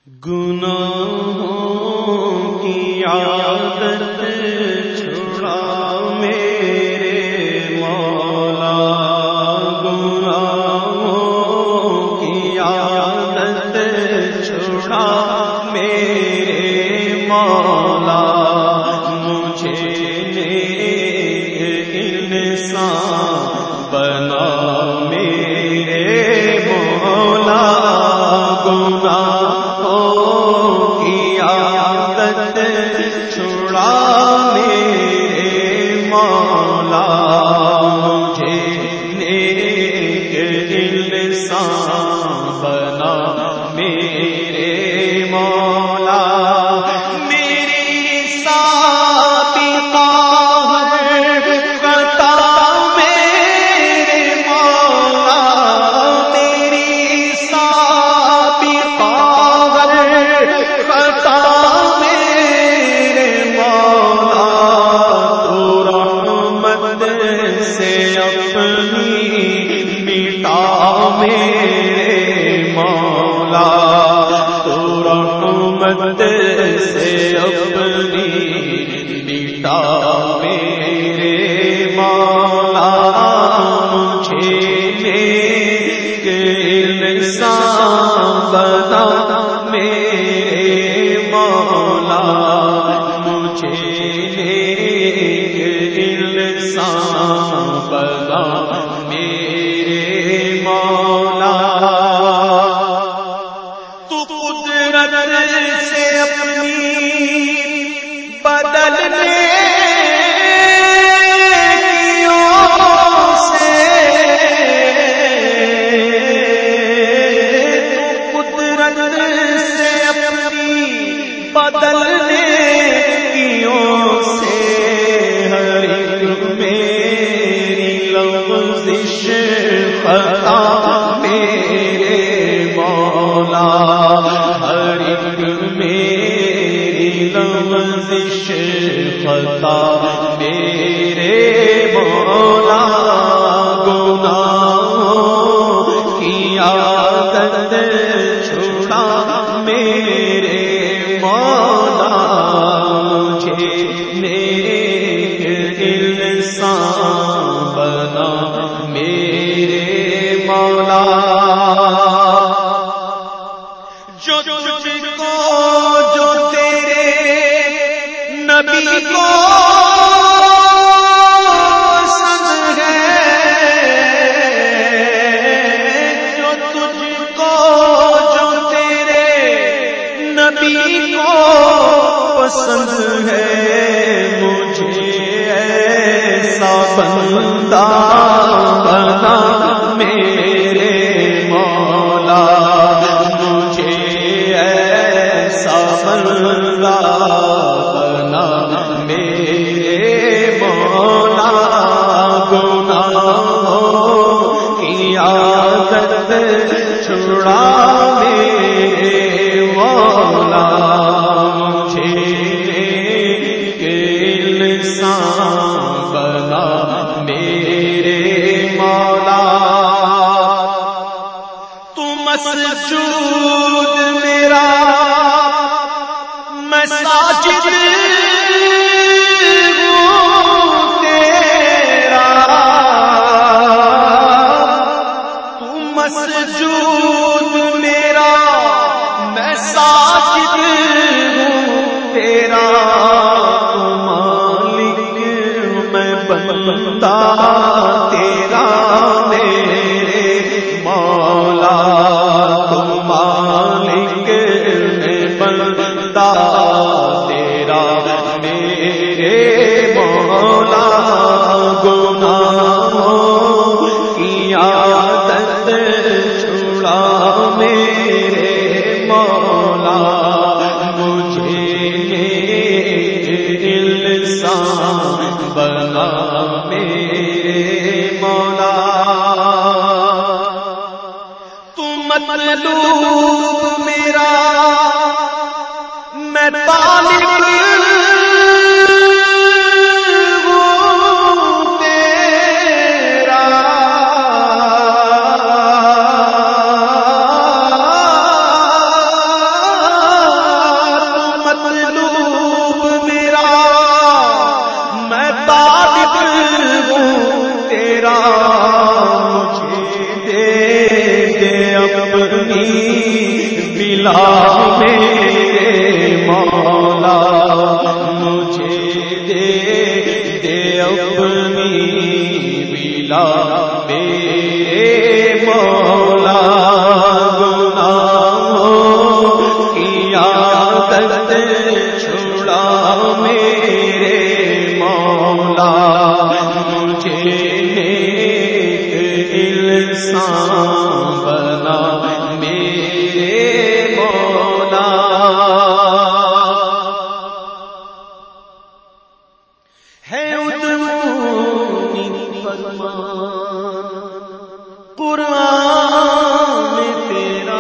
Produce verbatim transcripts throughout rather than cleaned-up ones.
گناہوں کی عادت چھڑا میرے مولا، گناہوں کی عادت چھڑا میرے مولا، مجھے نیک انسان بنا میرے مولا، گناہوں کی عادت چھڑا میرے مولا، مجھے نیک انسان بنا میرے مولا، میری سابقہ خطا میرے مولا، میری سابقہ خطا میرے مولا، تو رحمت سے اپنی مٹا میرے مولا، تو رحمت سے اپنی مٹا میرے مولا، مجھے نیک انسان بنا میرے مولا، مجھے نیک انسان بنا میرے مولا، تو قدرت سے اپنی بدلنے بدلنے کیوں سے ہر ایک میری لغزش خطا میرے مولا، ہر ایک میری لغزش خطا میرے مولا، گناہوں کی عادت چھڑا میرے مولا، مجھے نیک انسان بنا میرے مولا، جو تجھ کو جو تیرے نبی کو پسند ہے، جو تجھ کو جو تیرے نبی کو پسند ہے، مجھے ایسا بندہ بنا میرے مولا، مجھے ایسا بندہ بنا میرے مولا، گناہوں کی عادت چھڑا میرے مولا، مجھے نیک انسان بنا میرے مولا، تو مسجود میرا میں ساجد ہوں تیرا، تو مسجود میرا میں ساجد ہوں تیرا، تو مالک میں بندہ تیرا میرے مولا، تو مالک میں بندہ تیرا میرے مولا، گناہوں کی عادت چھڑا میرے مولا، مجھے نیک انسان بنا میرے مولا، تو مطلوب میرا میں طالب ہوں تیرا، ملا میرے مولا مجھے دے دے اپنی ملا میرے مولا گناہوں کی عادت چھڑا میرے مولا مجھے نیک انسان بنا میرے مولا ہے ادعونی فرمان قرآن تیرا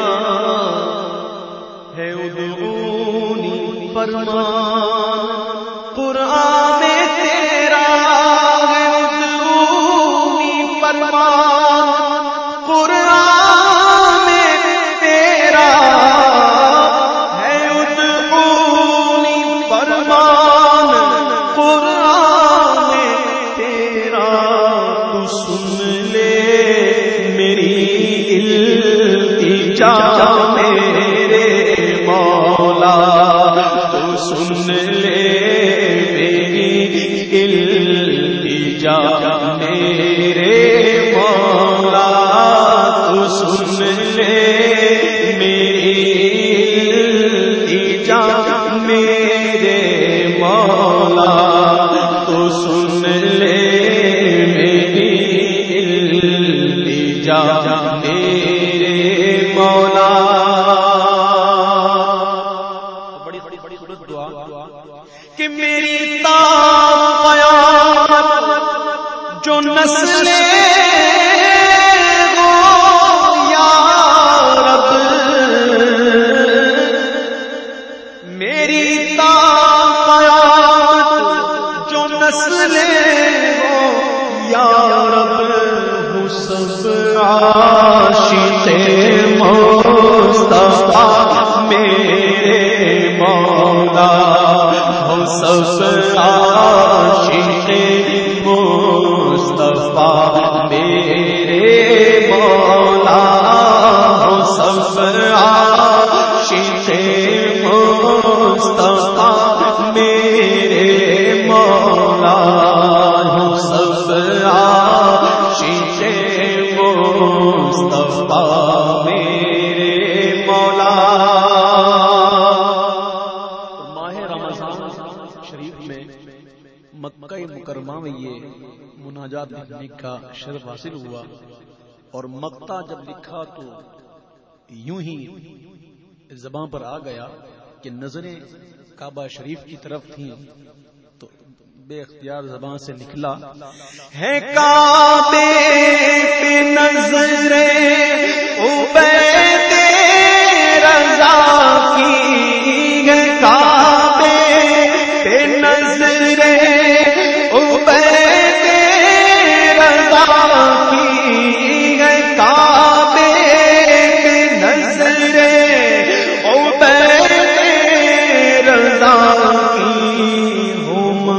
ہے ادعونی فرمان قرآن تیرا ہے ادعونی فرمان قرآن تیرا ہے ادعونی فرمان قرآن تیرا تو سن لے میری التجا میرے مولا تو سن لے میری التجا میرے مولا تو سن لے میری التجا میرے مولا تو سن لے میری التجا میرے مولا بڑی بڑی بڑی دعا کہ میری تا قیامت جو نسلیں ہو یا رب میری تا قیامت جو نسلیں ہو یا رب ہو سب عاشق مصطفیٰ میرے مولا ہو سب عاشق مصطفیٰ میرے مولا ہو سب عاشق مصطفیٰ میرے مولا ہو سب عاشق مصطفیٰ میرے مولا ماہ رمضان شریف میں مکہ مکرمہ میں یہ مناجات لکھنے کا شرف حاصل ہوا اور مقطع جب لکھا تو یوں ہی زبان پر آ گیا کہ نظریں کعبہ شریف کی طرف تھیں تو بے اختیار زبان سے نکلا ہے کعبے پہ نظریں عبید رضا کی ہے کعبے پہ نظریں عبید رضا کی ہے کعبے پہ نظریں عبید رضا کی ہو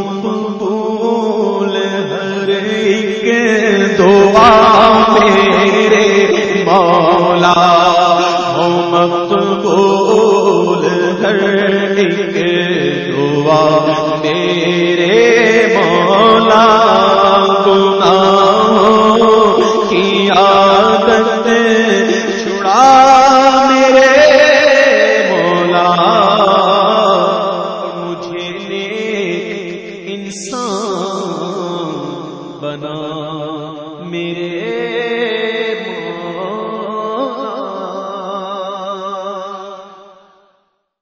مقبول ہر ایک دعا میرے مولا ہو مقبول ہر ایک دعا میرے مولا گناہوں کی عادت چھڑا میرے مولا مجھے نیک انسان بنا میرے